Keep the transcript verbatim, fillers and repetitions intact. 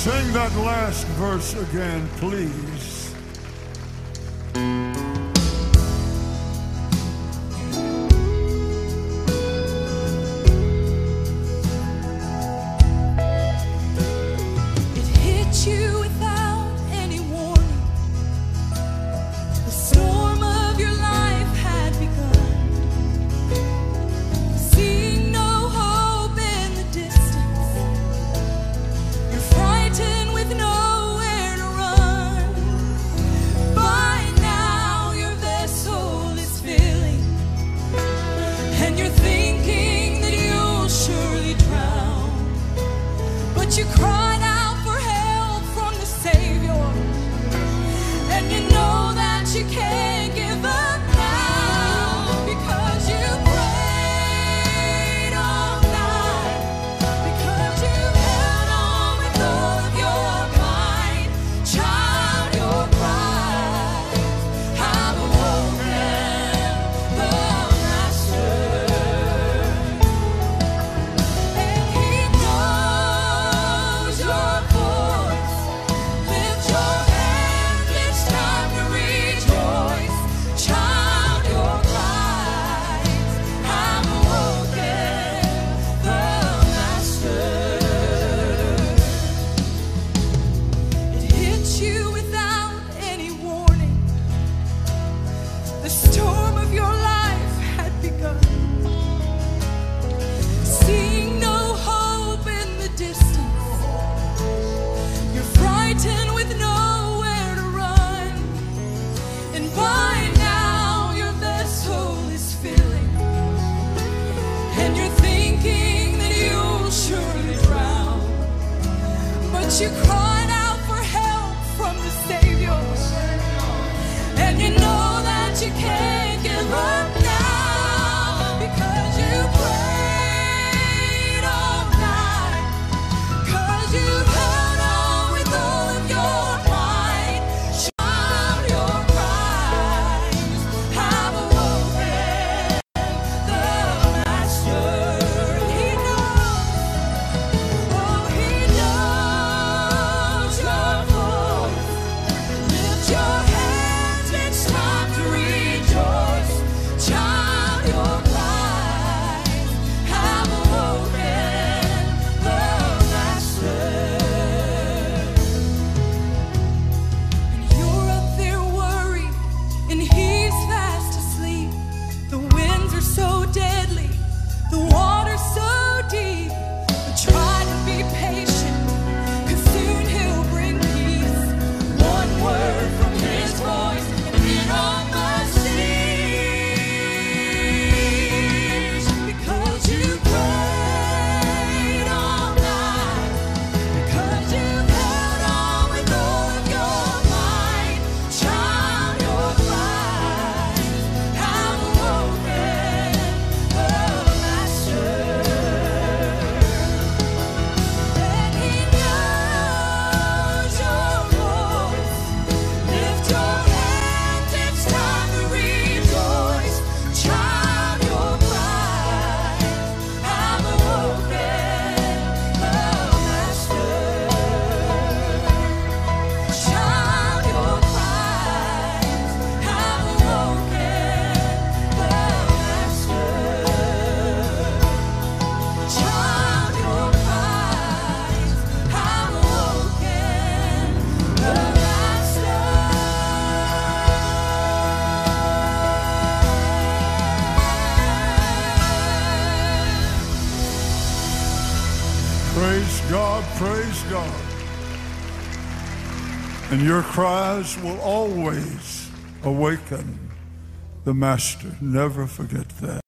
Sing that last verse again, please. You cried out for help from the Savior, and you know that you can't give up now, because you prayed all night, because you held on with all of your might. Child, your cries have awoken the Master, and He knows your voice. Lift your hands, it's time to rejoice. Child, your cries have awoken the Master. It hit you without any warning. The storm of your life had begun. Seeing no hope in the distance, you're frightened with nowhere to run, and by now your vessel is filling, and you're thinking that you'll surely drown. But you cried out for help from the Savior, and you know that you can't give up now, because you prayed all night, 'cause you held on with all of your might. Child, your cries have awoken the Master. He knows, oh, He knows your voice. Lift your hands, it's time to rejoice. Child, your cries have awoken the Master. And you're up there worried, and He's fast asleep. The winds are so deadly, the water's so deep. But try to be patient, 'cause soon He'll bring peace. One word from His voice, and it all must cease. Because you prayed all night, because you held on with all of your might. Child, your cries have awoken the Master, and He knows your voice. Lift your hands, it's time to rejoice. Child, your cries have awoken the Master. Child, your cries have awoken the Master. Child, your cries have awoken the Master. Praise God, praise God. And your cries will always awaken the Master. Never forget that.